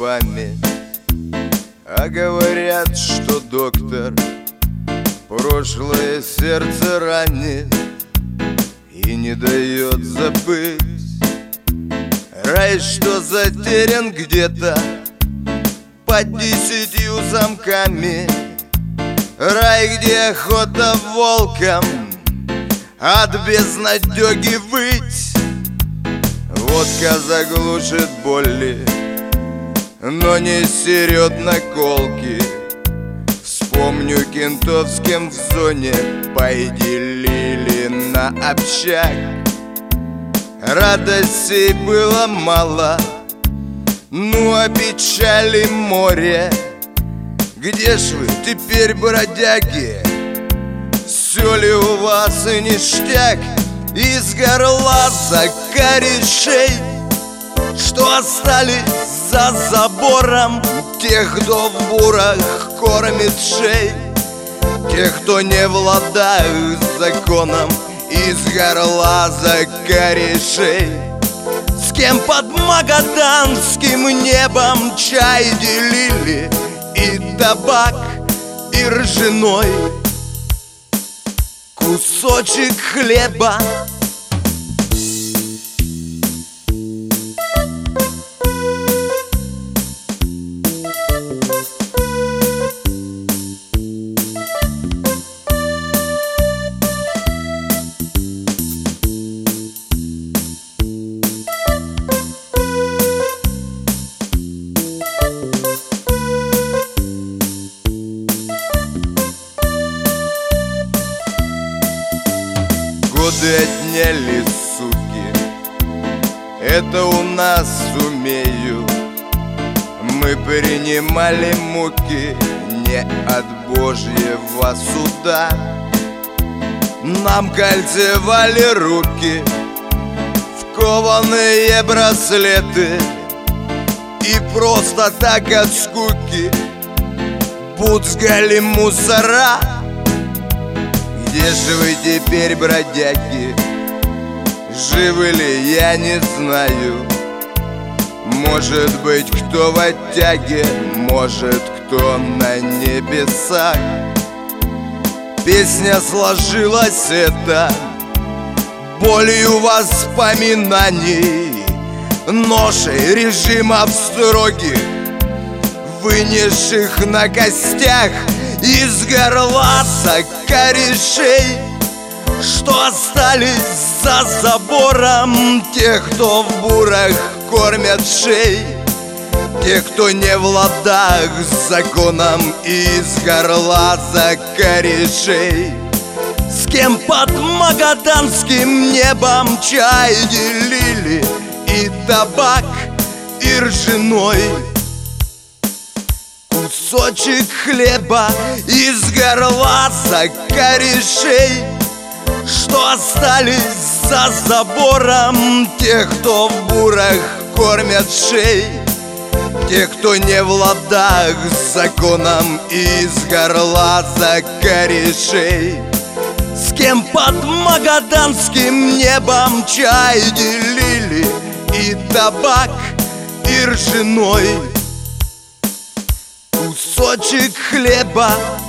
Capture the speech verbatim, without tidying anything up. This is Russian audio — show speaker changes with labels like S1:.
S1: словами, а говорят, что доктор прошлое сердце ранит и не дает забыть рай, что затерян где-то под десятью замками. Рай, где охота волком от безнадёги выть. Водка заглушит боли, но не серет наколки. Вспомню, кентовским в зоне поделили на общак. Радостей было мало, ну а печали море. Где ж вы теперь, бродяги? Все ли у вас и ништяк? Из горла за корешей, что остались за забором, тех, кто в бурах кормит шей, тех, кто не в ладах с законом, из горла за корешей. С кем под магаданским небом чай делили, и табак, и ржаной кусочек хлеба. Годы отняли, суки, это у нас умеют. Мы принимали муки не от Божьего суда. Нам кольцевали руки в кованые браслеты, и просто так от скуки буцкали мусора. Где же вы теперь, бродяги? Живы ли, я не знаю. Может быть, кто в оттяге, может, кто на небесах. Песня сложилась эта болью воспоминаний, ношей режимов строгих, вынесших на костях из горла за корешей, что остались за забором, тех, кто в бурах кормят шей, тех, кто не в ладах с законом, из горла за корешей. С кем под магаданским небом чай делили, и табак, и ржаной кусочек хлеба. Из горла за корешей, что остались за забором, тех, кто в бурах кормят шей, тех, кто не в ладах с законом, из горла за корешей. С кем под магаданским небом чай делили, и табак, и ржаной кусочек хлеба.